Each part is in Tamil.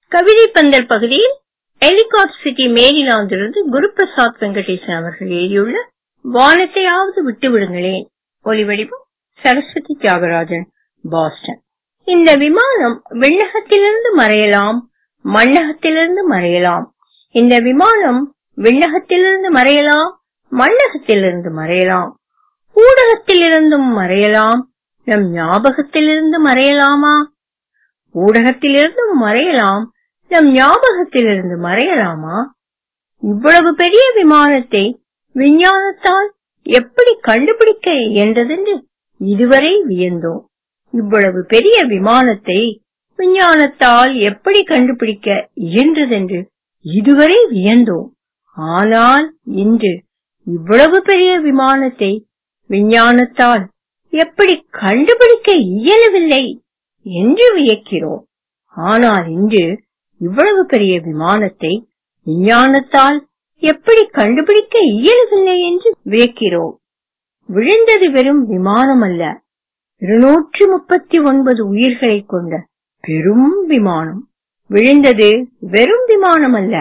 கவிதை பந்தல் பகுதியில் எலிகாட் சிட்டி மேரிலாந்திலிருந்து குருபிரசாத் வெங்கடேசன் அவர்கள் எழுதியுள்ள வானத்தையாவது விட்டு விடுங்களேன். ஒலிவடிவம் சரஸ்வதி தியாகராஜன், பாஸ்டன். இந்த விமானம் விண்ணகத்திலிருந்து மறையலாம், மண்ணகத்திலிருந்து மறையலாம். இந்த விமானம் விண்ணகத்திலிருந்து மறையலாம், மண்ணகத்திலிருந்து மறையலாம். ஊடகத்திலிருந்தும் மறையலாம், நம் ஞாபகத்திலிருந்து மறையலாமா? ஊடகத்திலிருந்தும் மறையலாம், நம் ஞாபகத்திலிருந்து மறையலாமா? இவ்வளவு பெரிய விமானத்தை விஞ்ஞானத்தால் எப்படி கண்டுபிடிக்க இயன்றதென்று இதுவரை வியந்தோம். இவ்வளவு பெரிய விமானத்தை விஞ்ஞானத்தால் எப்படி கண்டுபிடிக்க இயன்றதென்று இதுவரை வியந்தோம். ஆனால் இன்று இவ்வளவு பெரிய விமானத்தை விஞ்ஞானத்தால் எப்படி கண்டுபிடிக்க இயலவில்லை என்று வியக்கிறோம். ஆனால் இன்று இவ்வளவு பெரிய விமானத்தை விஞ்ஞானத்தால் எப்படி கண்டுபிடிக்க இயலவில்லை என்று வியக்கிறோம். விழுந்தது வெறும் விமானம் அல்ல, 239 உயிர்களை கொண்ட பெரும் விமானம். விழுந்தது வெறும் விமானம் அல்ல,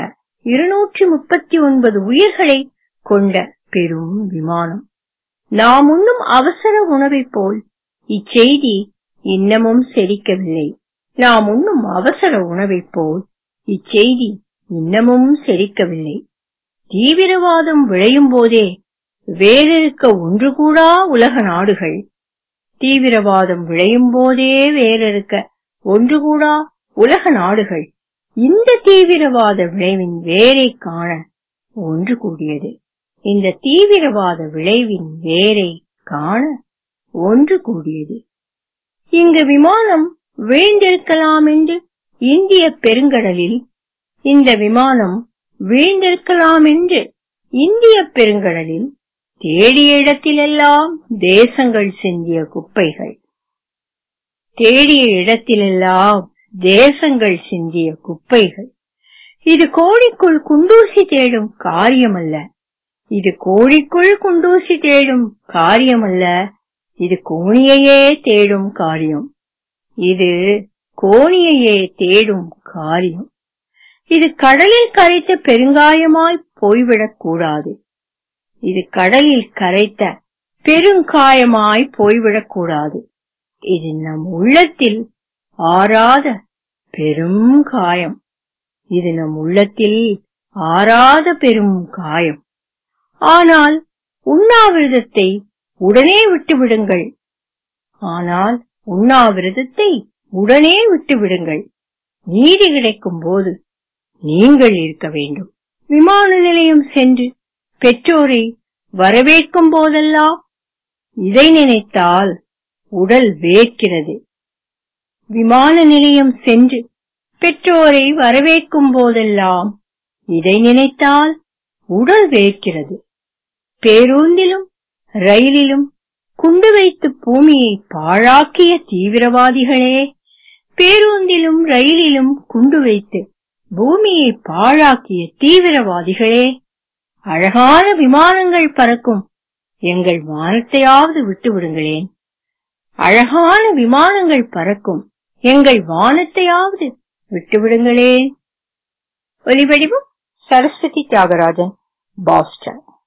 239 உயிர்களை கொண்ட பெரும் விமானம். நாம் உண்ணும் அவசர உணவை போல் இச்செய்தி இன்னமும் செரிக்கவில்லை. நாம் உண்ணும் அவசர உணவை போல் இச்செய்தி இன்னமும் செரிக்கவில்லை. தீவிரவாதம் விளையும் போதே வேறெடுக்க ஒன்று கூடா உலக நாடுகள். தீவிரவாதம் விளையும் போதே வேறெடுக்க ஒன்று கூடா உலக நாடுகள் இந்த தீவிரவாத விளைவின் வேரை காண ஒன்று கூடியது. இந்த தீவிரவாத விளைவின் வேரை காண ஒன்று கூடியது. இங்கு விமானம் வீழ்ந்திருக்கலாம் என்று இந்திய பெருங்கடலில், இந்த விமானம் வீழ்ந்திருக்கலாம் என்று இந்திய பெருங்கடலில் தேடிய இடத்திலெல்லாம் தேசங்கள் சிந்திய குப்பைகள். தேடிய இடத்திலெல்லாம் தேசங்கள் சிந்திய குப்பைகள். இது கோழிக்குள் குண்டூசி தேடும் காரியமல்ல. இது கோழிக்குள் குண்டூசி தேடும் காரியமல்ல, இது கோணியையே தேடும் காரியம். இது கோணியையே தேடும் காரியம். இது கடலில் கரைத்த பெருங்காயமாய் போய்விடக் கூடாது. இது கடலில் கரைத்த பெருங்காயமாய் போய்விடக் கூடாது. இது நம் உள்ளத்தில் ஆறாத பெரும் காயம். இது நம் உள்ளத்தில் ஆறாத பெரும் காயம். ஆனால் உண்ணாவிரதத்தை உடனே விட்டுவிடுங்கள். ஆனால் உண்ணாவிரதத்தை உடனே விட்டுவிடுங்கள். நீதி கிடைக்கும் போது நீங்கள் இருக்க வேண்டும். விமான நிலையம் சென்று பெற்றோரை வரவேற்கும் போதெல்லாம் இதை நினைத்தால் உடல் வேர்க்கிறது. விமான நிலையம் சென்று பெற்றோரை வரவேற்கும் போதெல்லாம் இதை நினைத்தால் உடல் வேர்க்கிறது. பேருந்திலும் ரயிலிலும் குண்டு வைத்து பூமியை பாழாக்கிய தீவிரவாதிகளே, பேருந்திலும் ரயிலிலும் குண்டு வைத்து பூமியை பாழாக்கிய தீவிரவாதிகளே, அழகான விமானங்கள் பறக்கும் எங்கள் வானத்தையாவது விட்டு விடுங்களேன். அழகான விமானங்கள் பறக்கும் எங்கள் வானத்தையாவது விட்டு விடுங்களேன். ஒலிவடிவம் சரஸ்வதி தியாகராஜன், பாஸ்டன்.